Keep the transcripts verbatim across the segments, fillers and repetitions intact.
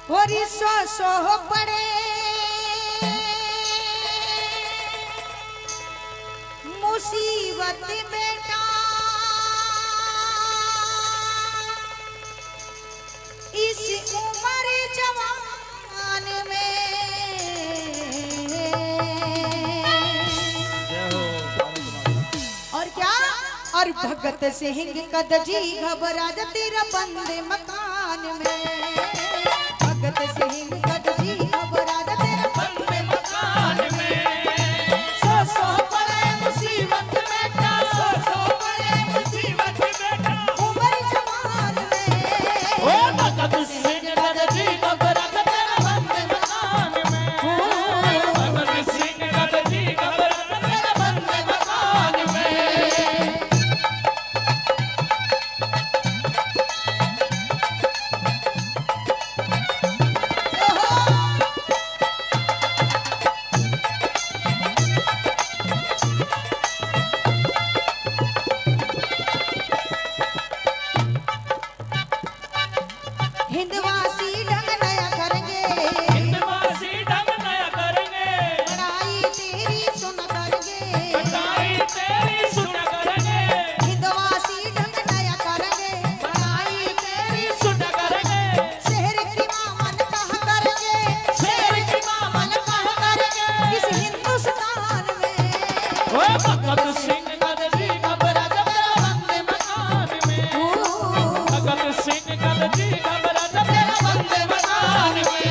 और सो सो पड़े मुसीबत बेटा इस उम्र जवान में। और क्या और भगत सिंह कद जी घबरा तेरा बंद मकान में। भगत सिंह कद जी घबरा तेरा बंद मकान में। सो सो पड़े मुसीबत बेटा सो सो पड़े मुसीबत बेटा उम्र जवान में। ओ भगत सिंह कद जी घबरा तेरा बंद मकान में। भगत सिंह कद जी घबरा तेरा बंद मकान में। हिंदवासी ढंग नया करेंगे हिंदवासी ढंग नया करेंगे। लड़ाई तेरी सुन करेंगे लड़ाई तेरी सुन करेंगे। हिंदवासी ढंग नया करेंगे लड़ाई तेरी सुन करेंगे। शहर की मामन कहा करेंगे शेर की मामन कहा करेंगे इस हिंदुस्तान में। ओ भगत सिंह कद जी घबरा तेरा बंद मकान में। भगत सिंह कद जी घबरा तेरा बंद मकान में।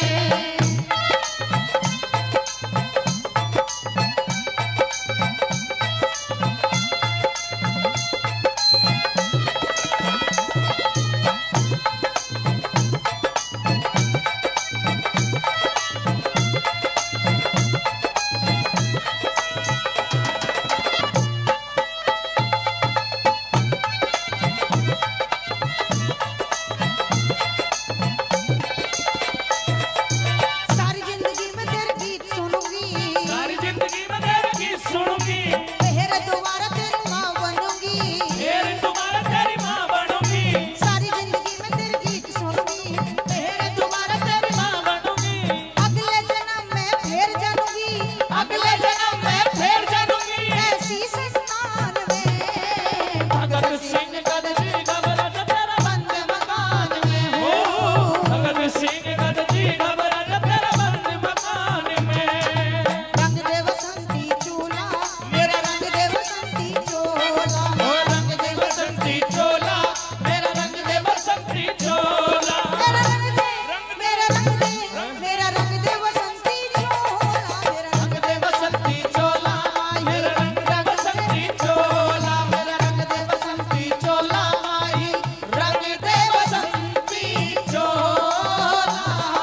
सारी जिंदगी में तेरे गीत सुनूंगी सारी जिंदगी में तेरे गीत सुनूंगी। फिर दोबारा तेरी माँ बनूंगी। फिर तुम्हारा तेरी माँ बनूंगी। सारी जिंदगी में तेरे गीत सुनूंगी फिर दोबारा तेरी माँ बनूंगी। अगले जन्म में फिर जानूंगी अगले जन्म में फिर जानूंगी। ऐसी संतान में। भगत सिंह कद जी घबरा तेरा बंद मकान में ओ भगत सिंह कद जी घबरा तेरा बंद मकान में। रंग दे बसंती चूल्हा मेरा रंग दे बसंती चोला। ओ रंग दे बसंती चोला मेरा रंग दे बसंती चोला। मेरा रंग दे मेरा रंग दे मेरा रंग दे बसंती चोला। मेरा रंग दे बसंती चोला मेरा रंग दे बसंती चोला। मेरा रंग दे बसंती चोला माई रंग दे बसंती चोला।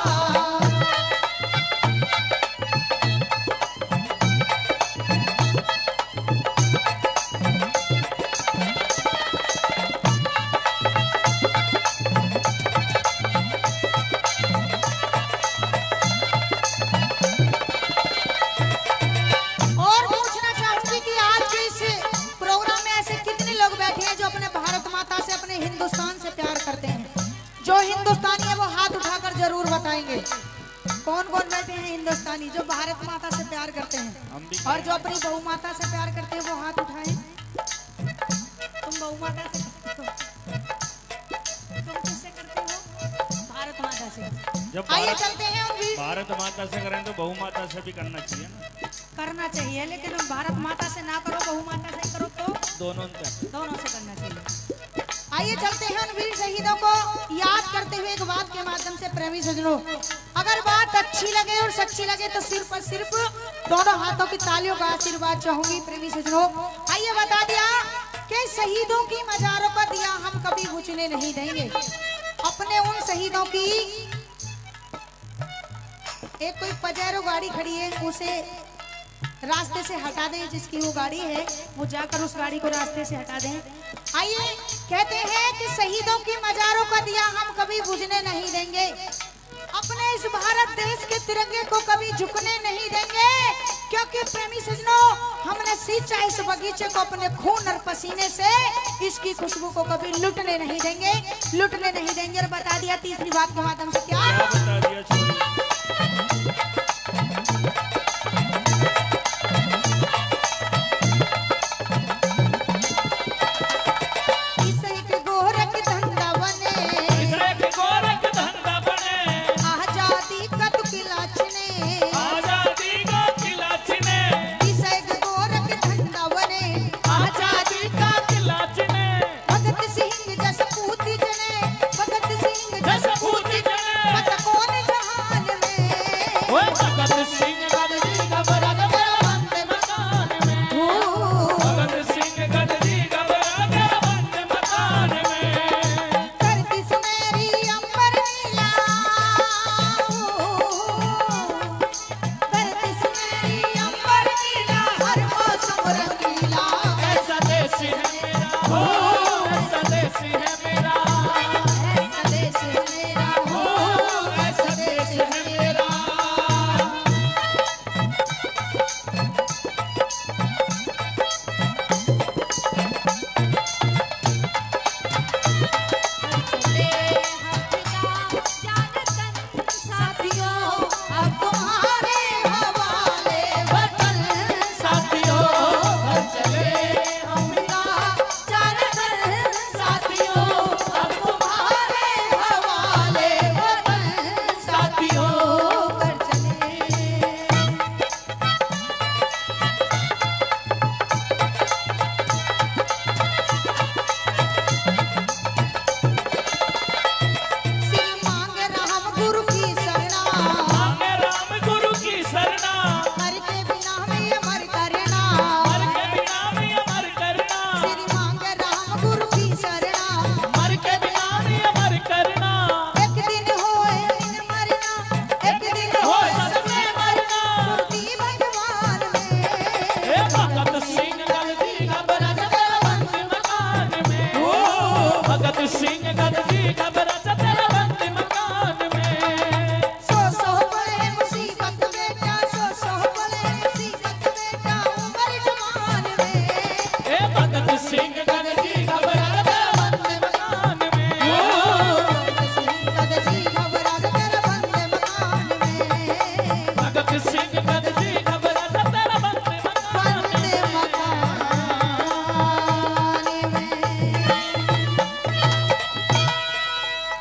और पूछना चाहूंगी कि आज के इस प्रोग्राम में ऐसे कितने लोग बैठे हैं जो अपने भारत माता से अपने हिंदुस्तान से प्यार करते हैं। जो हिंदुस्तानी है वो हाथ उठाकर जरूर बताएंगे कौन कौन बैठे हैं हिंदुस्तानी जो भारत माता से प्यार करते हैं। और जो अपनी बहु माता से प्यार करते हैं वो हाथ उठाएं। तुम बहु माता से तुम किससे करते हो? भारत माता से। जब आइए भारत चलते हैं उन भी भारत माता से करें तो बहु माता से भी करना चाहिए ना। करना चाहिए लेकिन भारत माता से ना करो बहु माता से करो तो दोनों का दोनों से करना चाहिए। आइए चलते हैं उन वीर शहीदों को याद करते हुए एक बात के माध्यम से प्रेमी सजनों, अगर बात अच्छी लगे और सच्ची लगे तो सिर्फ और सिर्फ दोनों हाथों की तालियों का आशीर्वाद चाहूंगी प्रेमी सजनों। आइए बता दिया कि शहीदों की मजारों का दिया हम कभी बुझने नहीं देंगे। अपने उन शहीदों की एक कोई पजेरो गाड़ी खड़ी है उसे रास्ते से हटा दें, जिसकी वो गाड़ी है वो जाकर उस गाड़ी को रास्ते से हटा दें। आइए कहते हैं कि शहीदों की मजारों का दिया हम कभी बुझने नहीं देंगे। अपने इस भारत देश के तिरंगे को कभी झुकने नहीं देंगे। क्योंकि प्रेमी सजनों, हमने सींचा इस बगीचे को अपने खून और पसीने से, इसकी खुशबू को कभी लुटने नहीं देंगे, लुटने नहीं देंगे। और बता दिया तीसरी बात के माध्यम से क्या, क्या बता दिया?